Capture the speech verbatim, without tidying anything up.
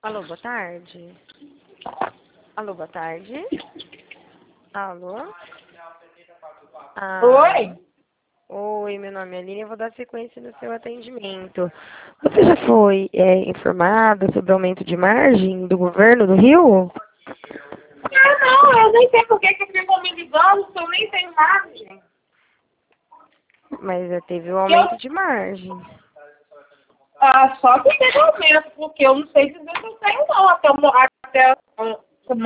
Alô, boa tarde. Alô, boa tarde. Alô? Ah, Oi? oi, meu nome é Aline, eu vou dar sequência no seu atendimento. Você já foi é, informada sobre o aumento de margem do governo do Rio? Ah, não, eu nem sei por que que ficam me ligando, porque eu nem tenho margem. Mas é, teve o Eu, aumento de margem. ah, só que teve aumento, porque eu não sei dizer se eu tenho não, até, eu mo- até